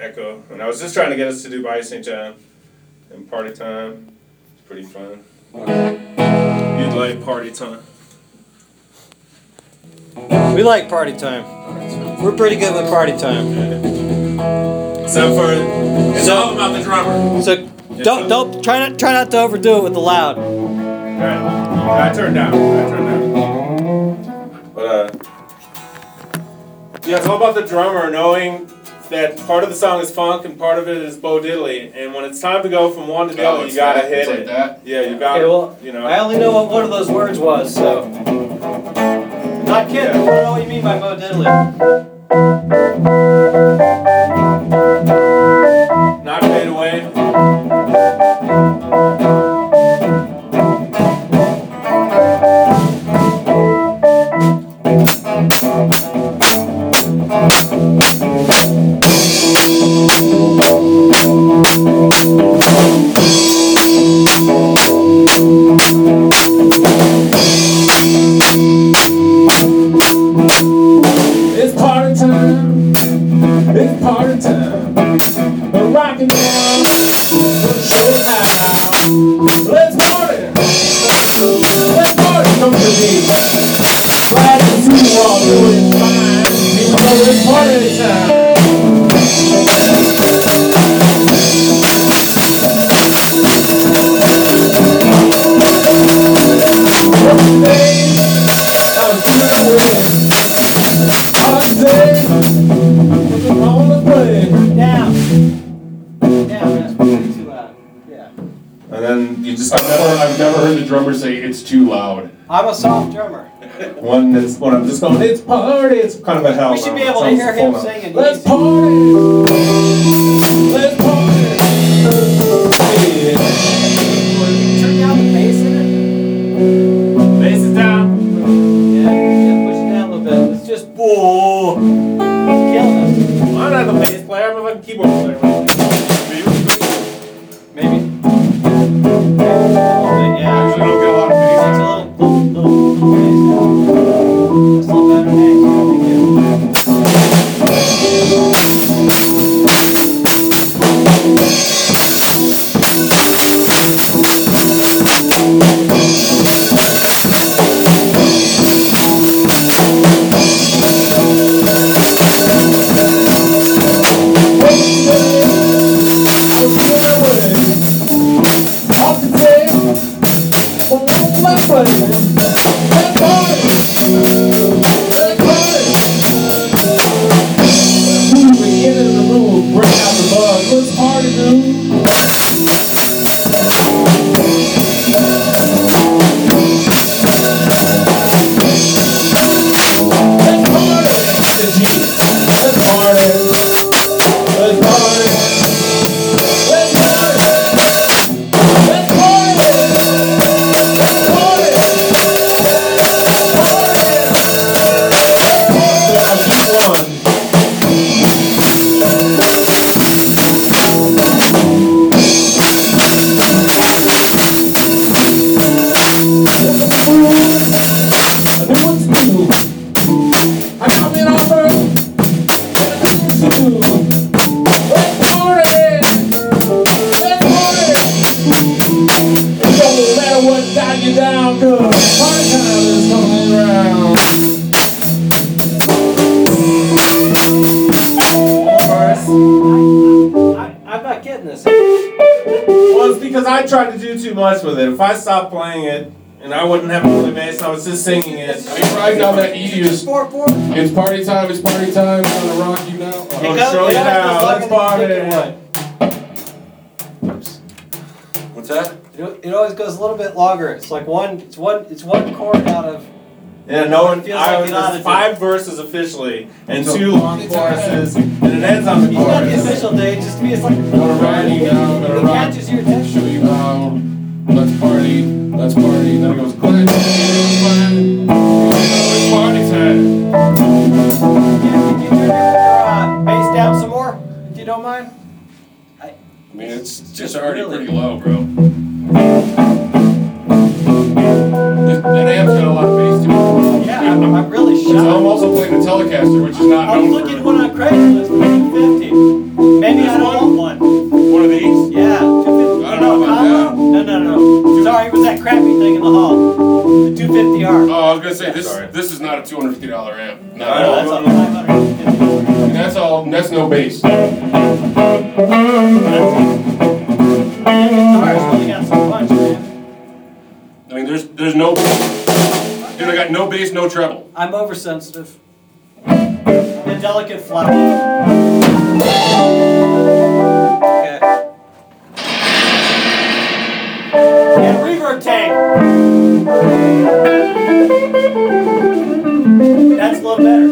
echo. And I was just trying to get us to do Body St. John and Party Time. It's pretty fun. You'd like Party Time. We like Party Time. We're pretty good with Party Time. Except for it's all about the drummer. So don't try not to overdo it with the loud. Alright. I turned down. But yeah, it's all about the drummer knowing that part of the song is funk and part of it is Bo Diddley, and when it's time to go from one to the other, you gotta hit it. That? Yeah, you gotta. Okay, well, you know. I only know what one of those words was, so. Not kidding. I don't know what you mean by Bo Diddley. Not fade away. It's party time. It's party time. We're rocking now. We'll show you how. Let's party. Let's party. Come to me. Right into the wall, doing fine. Even though it's party time. And then you just I've never heard the drummer say it's too loud. I'm a soft drummer. when I'm just going, it's party, it's kind of a hell. We should be able to hear him singing. Let's party! Let's party! Yeah. Turn down the bass in it. Bass is down. Yeah, push it down a little bit. It's just whoa. It's killing us. I'm not a bass player, I'm a fucking keyboard player. Maybe. Yeah. I usually don't get a lot of bass. It's a little bass down. That's a little better. Hey, thank you. I tried to do too much with it. If I stopped playing it and I wouldn't have to play bass and I was just singing it. Are you riding on that E? It's party time, it's gonna rock you now. I'm gonna show you now. Let's party. What's that? It always goes a little bit longer. It's like one chord out of. Yeah, no one. Feels like there's 5 verses officially and 2 long choruses, and it ends on the He's got the chorus. official date. Just to me, it's like. I'm gonna ride you now. I'm gonna It rock. catches your attention. Show you how. Let's party. Let's party. Then it goes glad. It's party time. Can you turn your bass down some more, if you don't mind? I mean, it's just already pretty low, bro. That amp's got a lot of bass to it. Yeah, I'm really shocked. I'm also playing the Telecaster, which is not I was known looking for. one on Craigslist for $250. Maybe not a $250 amp. No, Not that's at all. a $550. And that's all. That's no bass. Guitar's really got some punch, man. I mean, there's no. Dude, I got no bass, no treble. I'm oversensitive. I'm a delicate flower. Okay. Yeah, reverb tank. That's a little better.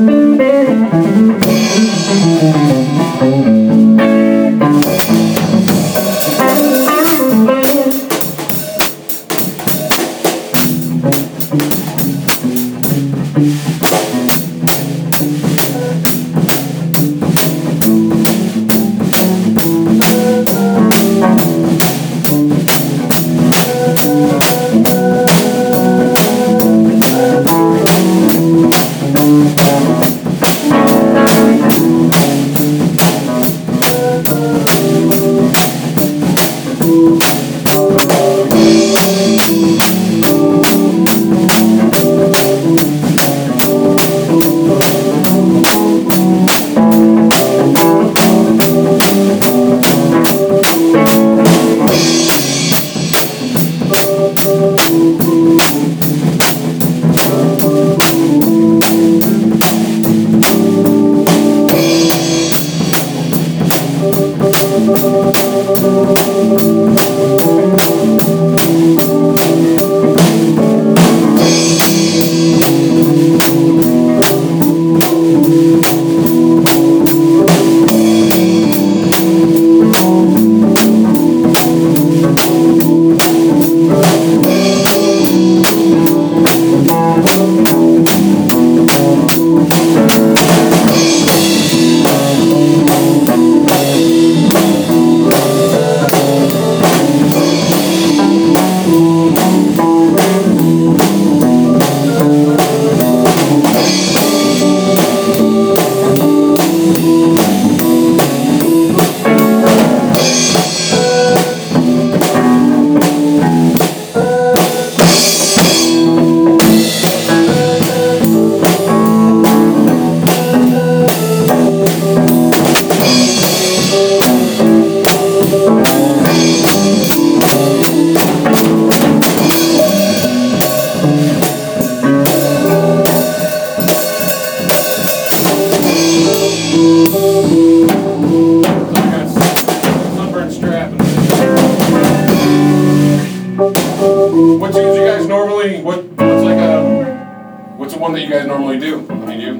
What's the one that you guys normally do? I mean, you.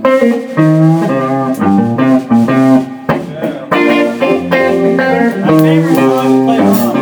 My favorite song to play around.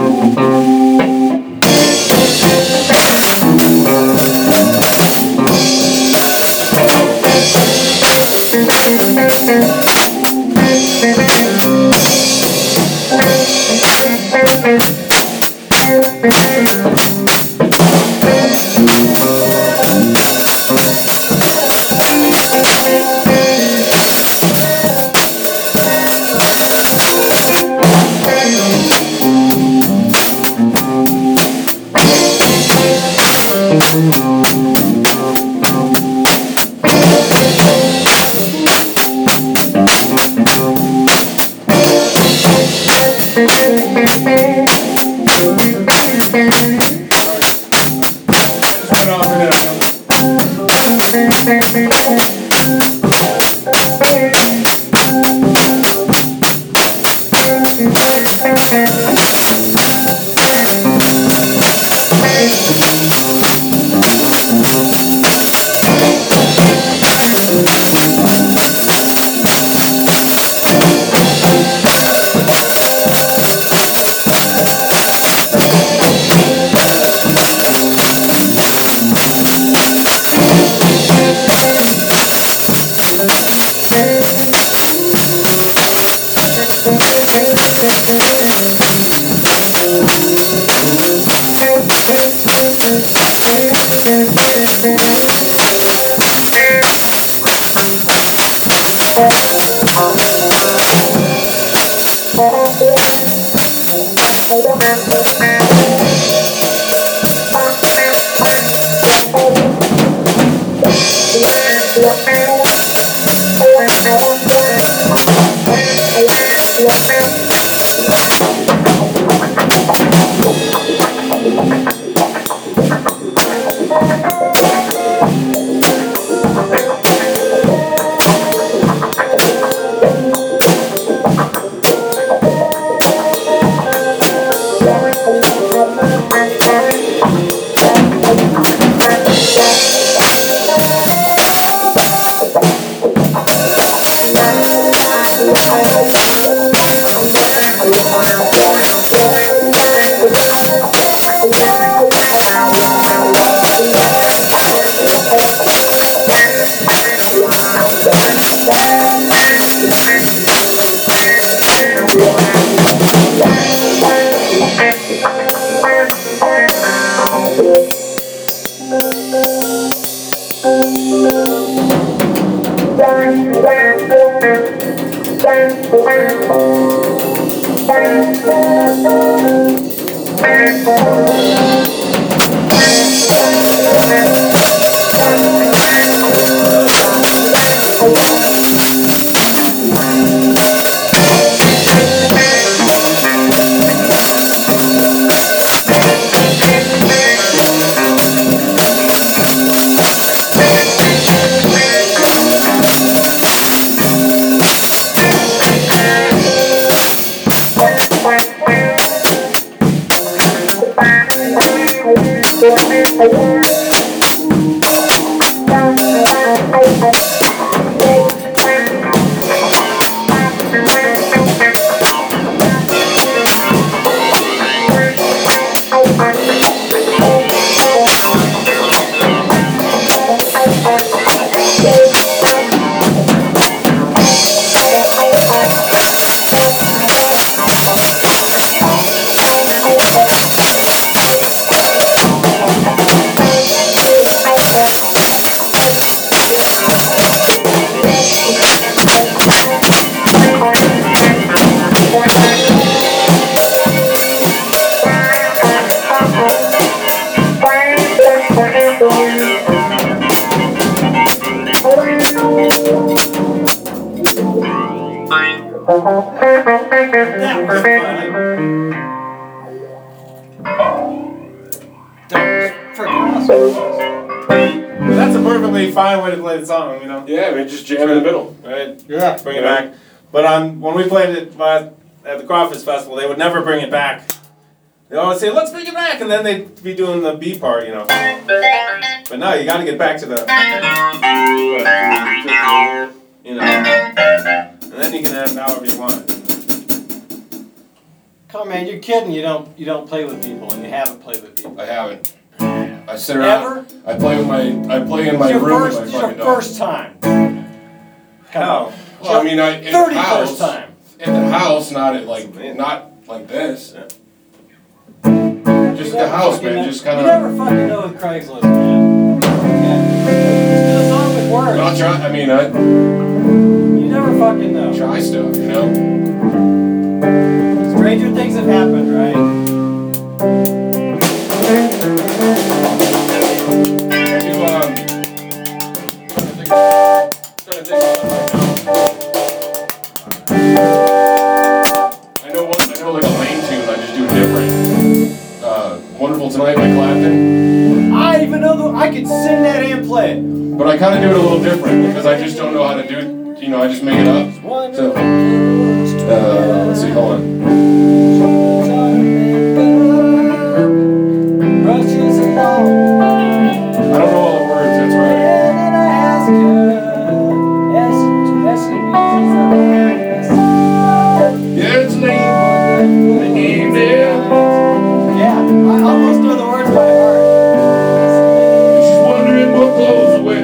Well, that's a perfectly fine way to play the song, you know? Yeah, I mean, just jam in the middle. Right? Yeah. Bring it back. But when we played it at the Crawfish Festival, they would never bring it back. They always say, let's bring it back, and then they'd be doing the B part, you know. But no, you gotta get back to the, you know, and then you can end however you want. Come on, man, you're kidding. You don't play with people, and you haven't played with people. I haven't. I sit around. Ever? I play in my room with my It's your fucking dog. first time. How? Well, I mean, in the 31st house. time. In the house, not like this. Just the house, man. Just kind You of. never fucking know with Craigslist, man. Okay. Just do a song with words. Not try. I mean, I You never fucking know. try stuff, you know. Stranger things have happened, right? I know like a Lane tune. I just do different. Wonderful Tonight by Clapton. I even know I could sing that and play it. But I kind of do it a little different because I just don't know how to do it. You know, I just make it up. So, let's see. Hold on. I don't know all the words. That's right. Yeah, it's late in the evening. Yeah, I almost know the words by heart. She's wondering what clothes to wear.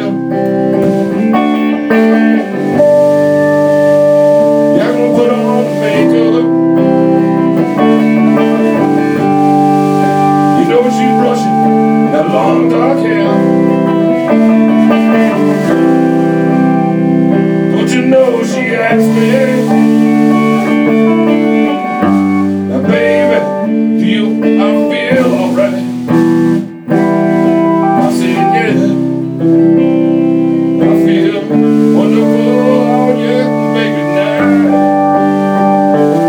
Yeah, I'm gonna put on the makeup. You know she's brushing that long dark hair. Don't you know she asked me? Now, baby, do you feel alright? I said, yeah, I feel wonderful, oh yeah, baby, now.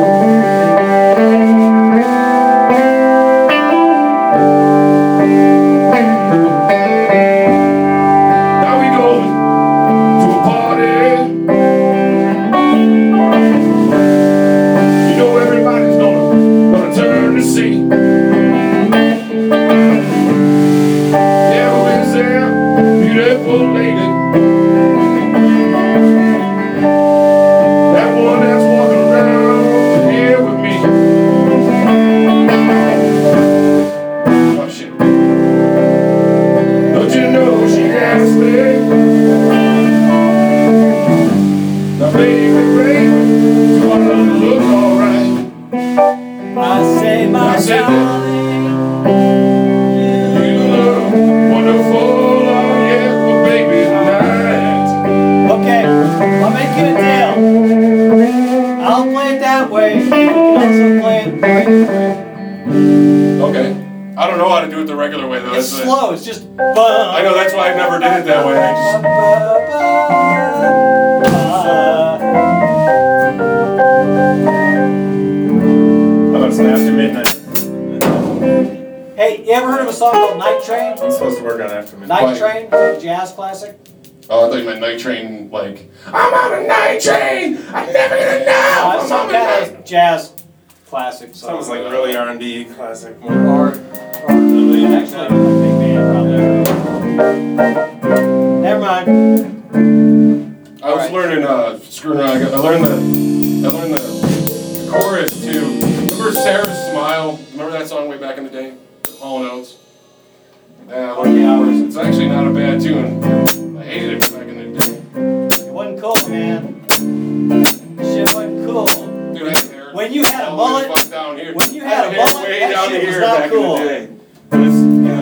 I'll play it that way. You can also play it the regular way. Okay. I don't know how to do it the regular way though. It's That's slow. It's just. I know, that's why I never did it that way. I just. How about some After Midnight? Hey, you ever heard of a song called Night Train? I'm supposed to work on After Midnight. Night Train, a jazz classic. Oh, I thought you meant night train, like, I'm on a night train! I'm never gonna know! It's some kind of jazz classic song. Sounds like really R&B classic. Or actually, like big band probably. Never mind. I was learning, screwing around, I learned the chorus too. Remember Sarah's Smile? Remember that song way back in the day? Hall & Oates? Yeah, I learned the chorus. It's actually not a bad tune. I hated it back in the day. It wasn't cool, man. Shit wasn't cool. Dude, I had hair When you had a all the way mullet, the fuck down here. when you I had a hair mullet, way that down shit was here not back cool. in the day. But it's,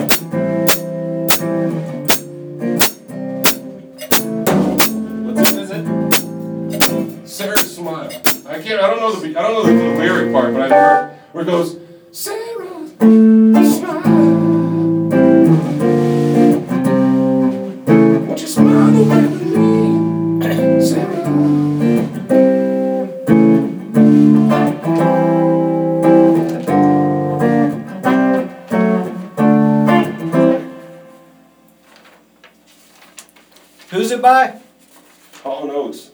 What tune is it? Sarah's Smile. I don't know the lyric part, but I remember where it goes, Sarah's Smile. Won't you smile away with me, Sarah? Who's it by? Hall & Oates.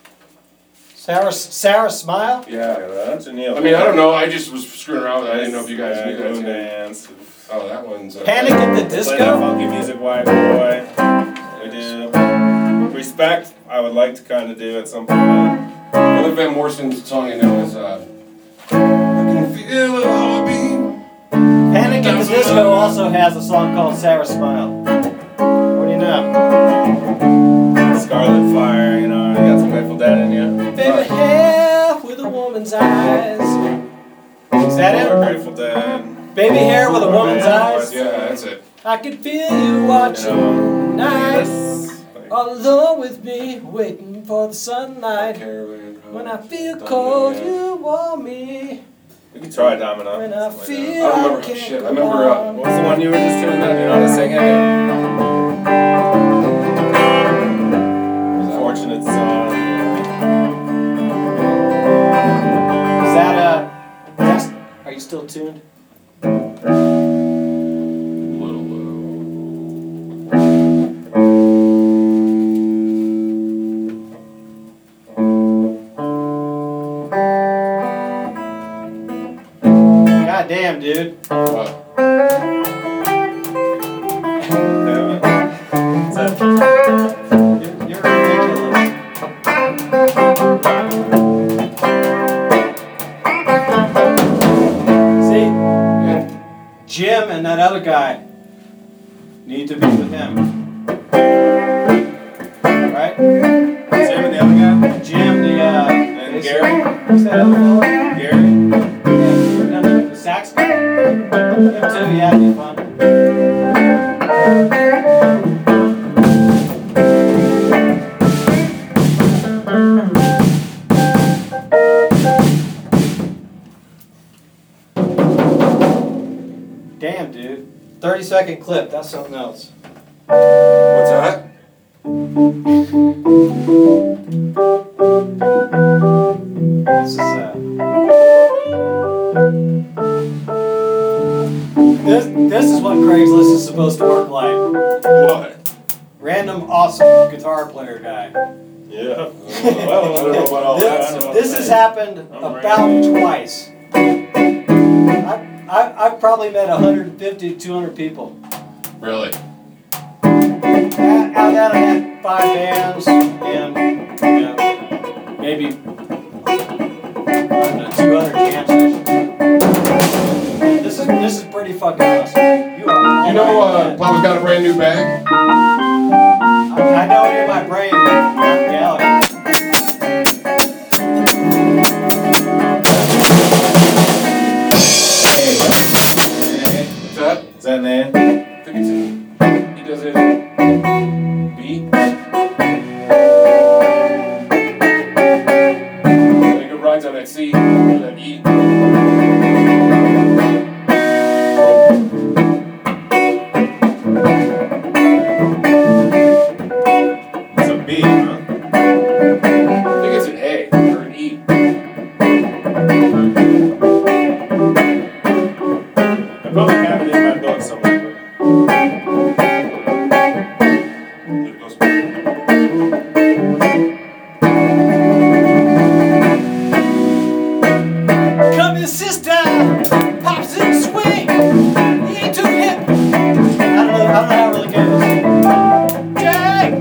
Sarah Smile? Yeah. That's a Neil. I mean, I don't know. I just was screwing around with it. I didn't know if you guys knew that Moon too. Dance. Oh, that one's. Panic at the Play that Disco? funky music, white boy. We do. Respect, I would like to kind of do at some point. Another Van Morrison song I know is I can feel it all being. Panic at the Disco also has a song called Sarah Smile. What do you know? Scarlet Fire, you know, you got some Grateful Dead in you. Baby hair with a woman's eyes. Is that Or it? Grateful Dead. Baby hair with a woman's eyes. Yeah, that's it. I can feel you watching night, all alone with me, waiting for the sunlight. When I feel cold, you warm me. We can try Domino. When I I feel don't remember I can't shit. I go remember. on. What was the one you were just doing then? Do you know how to sing it? Fortunate song. Is that are you still tuned? Little low. God damn, dude. What? You're ridiculous. See, Yeah. Jim and that other guy need to be with him. Right? Sam and the other guy? Jim, the And Gary? what's that other fella? Gary? Yeah, the sax guy. Him too, yeah, it'd be fun. Damn, dude. 30-second clip, that's something else. What's that? This is this is what Craigslist is supposed to work like. What? Random awesome guitar player guy. Yeah. Well, I don't know about all that. This has happened about twice. I've probably met 150 to 200 people. Really? Out of that I had 5 bands and maybe 200 jam sessions. This is pretty fucking awesome. You are. You know, Papa's got a brand new bag. I know it in my brain, but not in reality. What's that? Is that Nan? I think it's in. He does it in B. I think it rides on a that C, that E. It's a B, huh? I think it's an A or an E. I probably have it in my book somewhere. It goes. Come your sister, pops in the swing. He ain't too hip. I don't know how it really goes. Jack!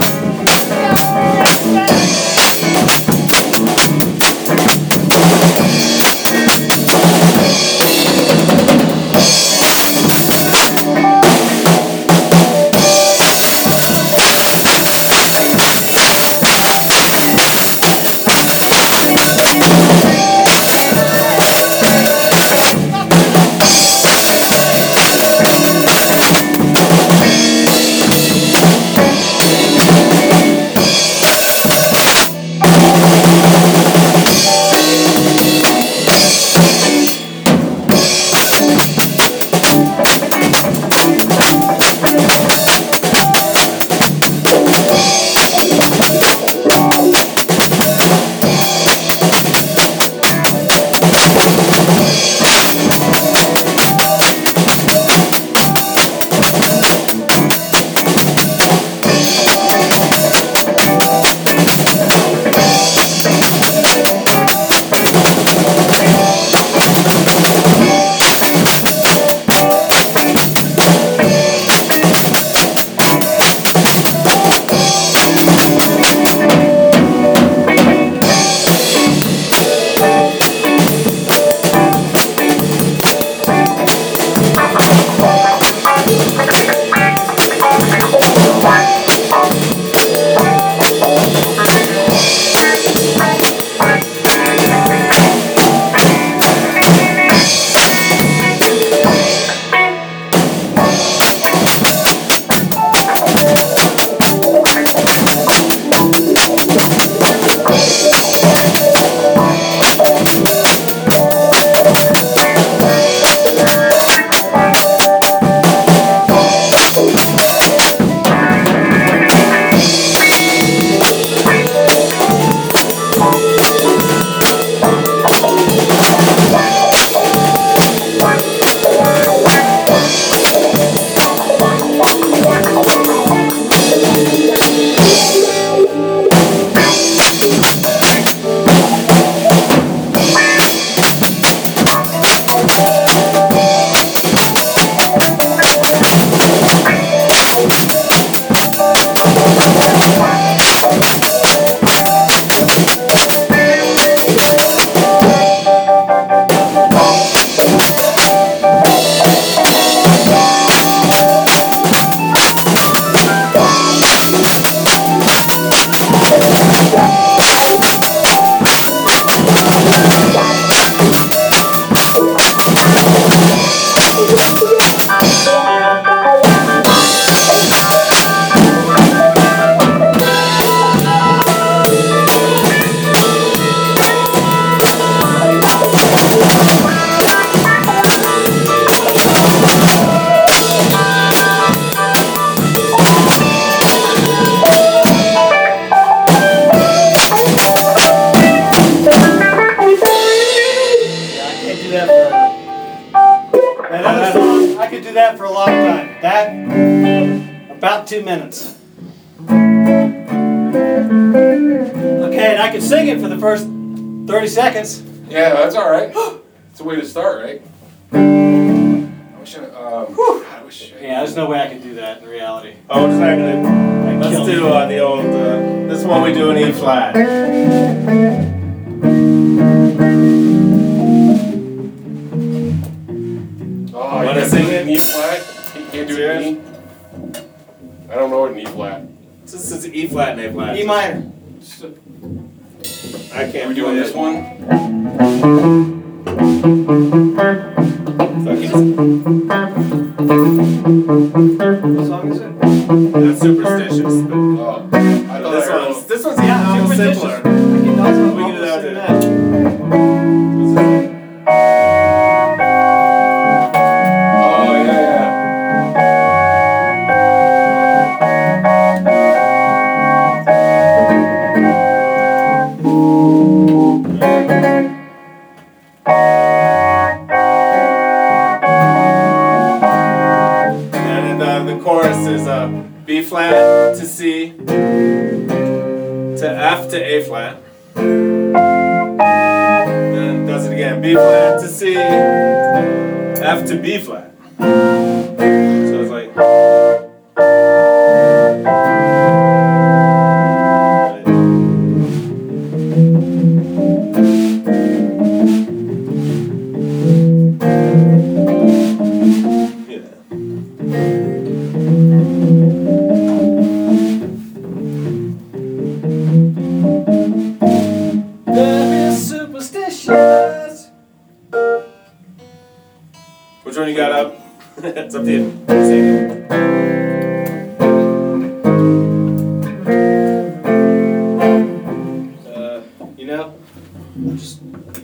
I could do that for a long time. That, about 2 minutes. Okay, and I could sing it for the first 30 seconds. Yeah, that's all right. It's a way to start, right? I wish I Yeah, there's no way I could do that in reality. Oh, just not gonna. Let's do the old. This one we do in E flat. Oh, you Wanna gotta sing do it? an E flat? You can't do it in E? I don't know what an E flat. This is E flat and A flat. E minor. I can't. Are we doing this one? What song is it? That's superstitious. But Oh, I thought I heard this one's even Superstitious. simpler. We can We can do that too. flat to C to F to A flat. Then does it again. B flat to C, F to B flat. So it's like. Which one you got up? It's up to you. You know? Just.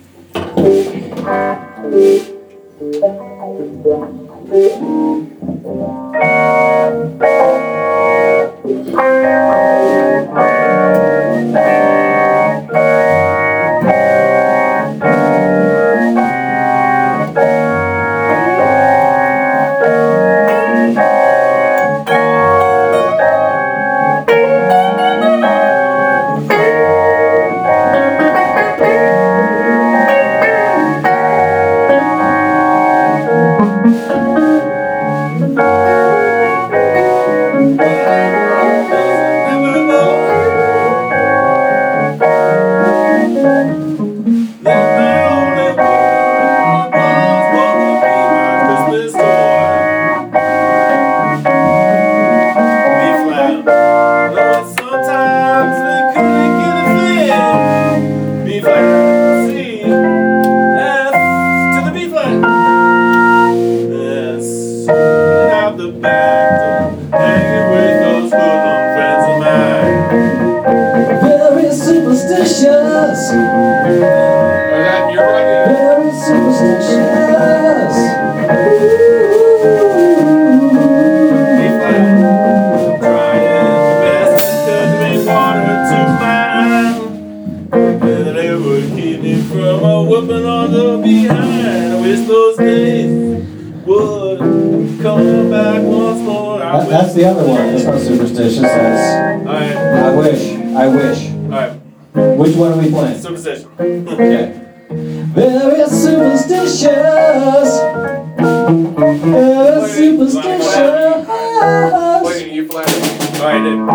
That's the other one. That's not superstitious. That's. Alright. I wish. Alright. Which one are we playing? Superstition. Okay. Very superstitious. Very superstitious. Wait, you flat. Alright, dude.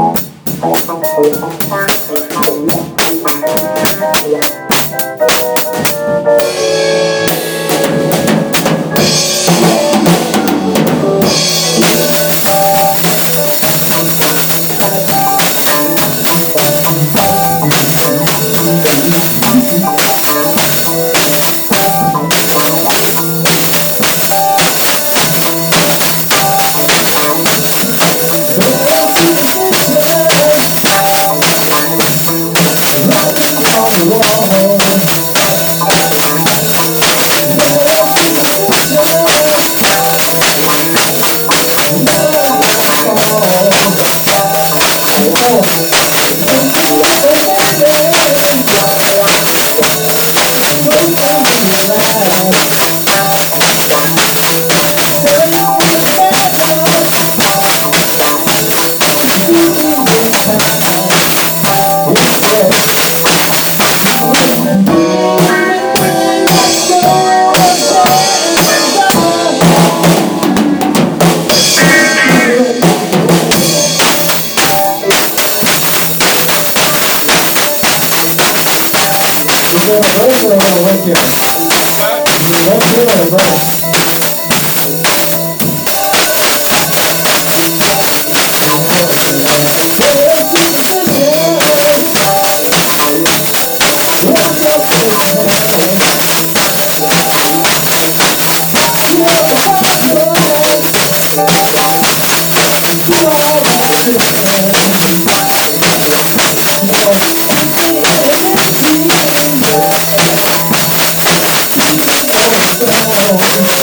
Oh,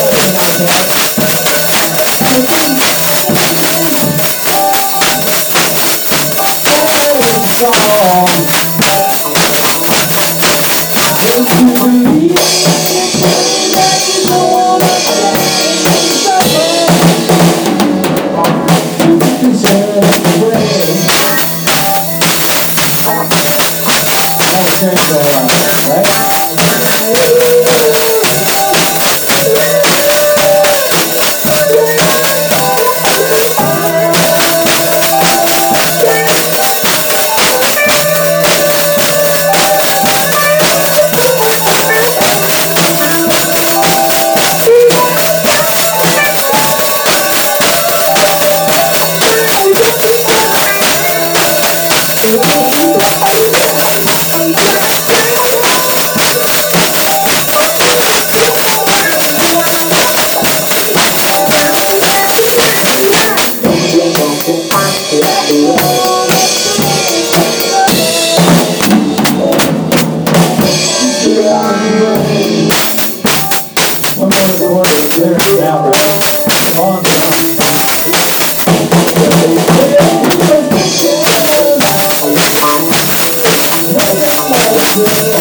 Love